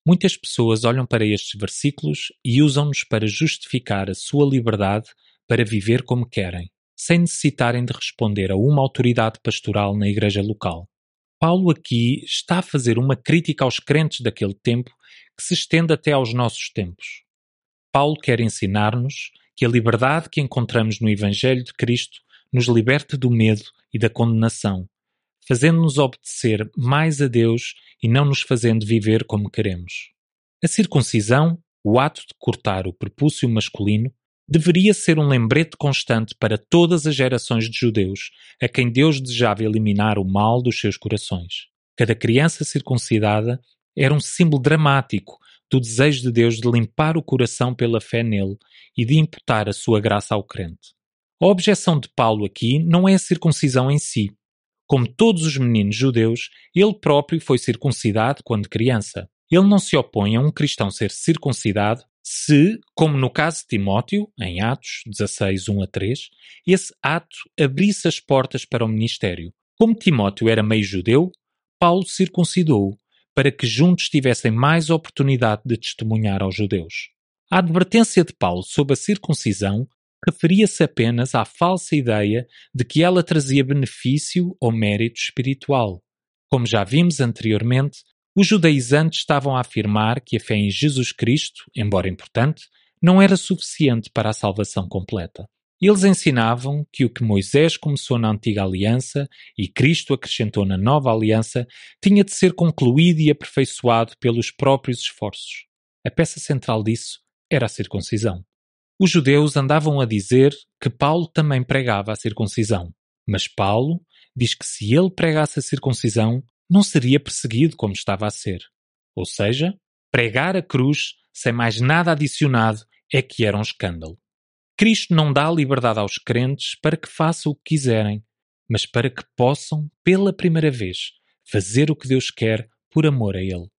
Muitas pessoas olham para estes versículos e usam-nos para justificar a sua liberdade para viver como querem, sem necessitarem de responder a uma autoridade pastoral na igreja local. Paulo aqui está a fazer uma crítica aos crentes daquele tempo que se estende até aos nossos tempos. Paulo quer ensinar-nos que a liberdade que encontramos no Evangelho de Cristo nos liberta do medo e da condenação, fazendo-nos obedecer mais a Deus e não nos fazendo viver como queremos. A circuncisão, o ato de cortar o prepúcio masculino, deveria ser um lembrete constante para todas as gerações de judeus, a quem Deus desejava eliminar o mal dos seus corações. Cada criança circuncidada era um símbolo dramático do desejo de Deus de limpar o coração pela fé nele e de imputar a sua graça ao crente. A objeção de Paulo aqui não é a circuncisão em si. Como todos os meninos judeus, ele próprio foi circuncidado quando criança. Ele não se opõe a um cristão ser circuncidado se, como no caso de Timóteo, em Atos 16, 1-3, esse ato abrisse as portas para o ministério. Como Timóteo era meio judeu, Paulo circuncidou-o, para que juntos tivessem mais oportunidade de testemunhar aos judeus. A advertência de Paulo sobre a circuncisão referia-se apenas à falsa ideia de que ela trazia benefício ou mérito espiritual. Como já vimos anteriormente, os judaizantes estavam a afirmar que a fé em Jesus Cristo, embora importante, não era suficiente para a salvação completa. Eles ensinavam que o que Moisés começou na antiga aliança e Cristo acrescentou na nova aliança tinha de ser concluído e aperfeiçoado pelos próprios esforços. A peça central disso era a circuncisão. Os judeus andavam a dizer que Paulo também pregava a circuncisão, mas Paulo diz que se ele pregasse a circuncisão, não seria perseguido como estava a ser. Ou seja, pregar a cruz sem mais nada adicionado é que era um escândalo. Cristo não dá liberdade aos crentes para que façam o que quiserem, mas para que possam, pela primeira vez, fazer o que Deus quer por amor a Ele.